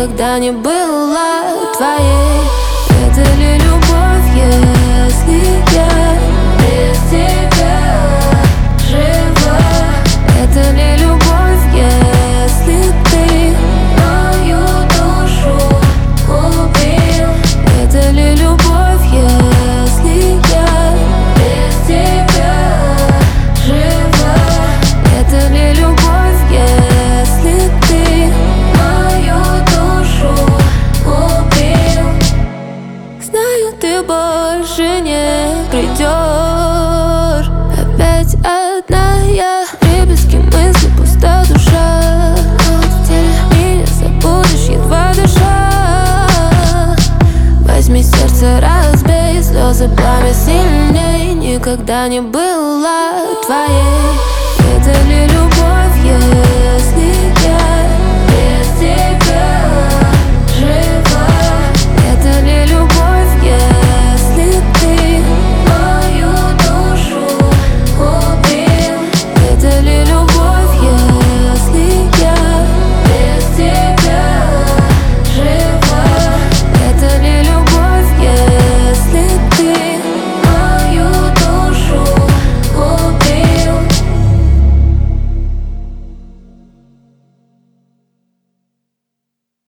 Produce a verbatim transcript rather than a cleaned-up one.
никогда не была твоей. Это ли любовь, если я без тебя жива? Это ли любовь, если ты мою душу убил? Это ли любовь, если я без тебя жива? Это ли любовь, если ты мою душу убил? Знаю, ты больше не придешь. Опять одна я, приписки, мысли, пуста душа. В теле меня забудешь, едва дыша. Возьми сердце, разбей, слезы, пламя сильней. Никогда не была твоей. Это ли любовь, если